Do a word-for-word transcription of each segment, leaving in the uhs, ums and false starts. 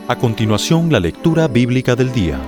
A continuación, la lectura bíblica del día.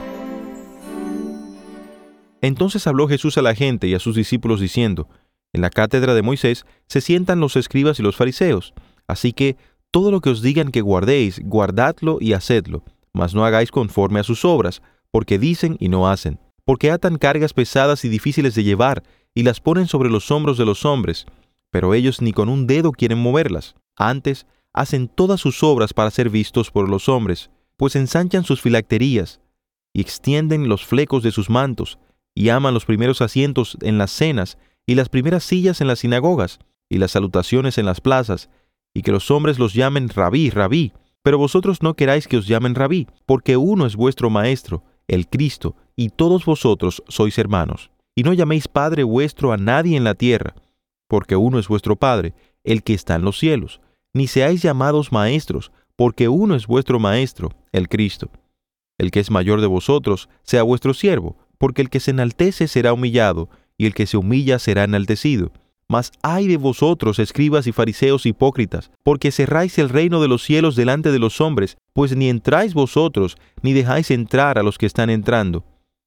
Entonces habló Jesús a la gente y a sus discípulos diciendo: En la cátedra de Moisés se sientan los escribas y los fariseos. Así que todo lo que os digan que guardéis, guardadlo y hacedlo, mas no hagáis conforme a sus obras, porque dicen y no hacen. Porque atan cargas pesadas y difíciles de llevar, y las ponen sobre los hombros de los hombres, pero ellos ni con un dedo quieren moverlas. Antes, hacen todas sus obras para ser vistos por los hombres, pues ensanchan sus filacterías, y extienden los flecos de sus mantos, y aman los primeros asientos en las cenas, y las primeras sillas en las sinagogas, y las salutaciones en las plazas, y que los hombres los llamen Rabí, Rabí. Pero vosotros no queráis que os llamen Rabí, porque uno es vuestro Maestro, el Cristo, y todos vosotros sois hermanos. Y no llaméis Padre vuestro a nadie en la tierra, porque uno es vuestro Padre, el que está en los cielos. Ni seáis llamados maestros, porque uno es vuestro Maestro, el Cristo. El que es mayor de vosotros sea vuestro siervo, porque el que se enaltece será humillado, y el que se humilla será enaltecido. Mas ay de vosotros, escribas y fariseos hipócritas, porque cerráis el reino de los cielos delante de los hombres, pues ni entráis vosotros, ni dejáis entrar a los que están entrando.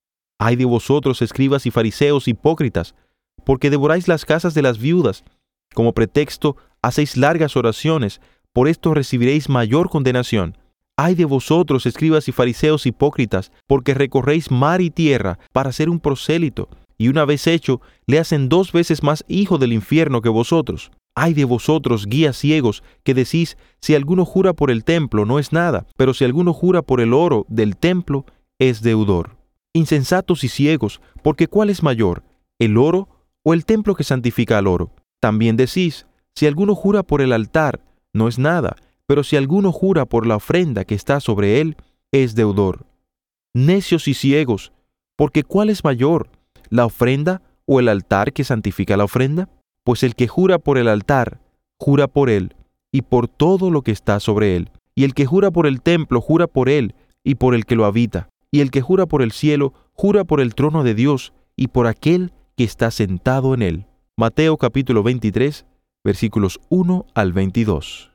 Ay de vosotros, escribas y fariseos hipócritas, porque devoráis las casas de las viudas. Como pretexto hacéis largas oraciones, por esto recibiréis mayor condenación. Ay de vosotros, escribas y fariseos hipócritas, porque recorréis mar y tierra para ser un prosélito, y una vez hecho, le hacen dos veces más hijo del infierno que vosotros. Ay de vosotros, guías ciegos, que decís: si alguno jura por el templo, no es nada, pero si alguno jura por el oro del templo, es deudor. Insensatos y ciegos, porque ¿cuál es mayor, el oro o el templo que santifica al oro? También decís: si alguno jura por el altar, no es nada, pero si alguno jura por la ofrenda que está sobre él, es deudor. Necios y ciegos, porque ¿cuál es mayor, la ofrenda o el altar que santifica la ofrenda? Pues el que jura por el altar, jura por él, y por todo lo que está sobre él. Y el que jura por el templo, jura por él, y por el que lo habita. Y el que jura por el cielo, jura por el trono de Dios, y por aquel que está sentado en él. Mateo capítulo veintitrés, versículos uno al veintidós.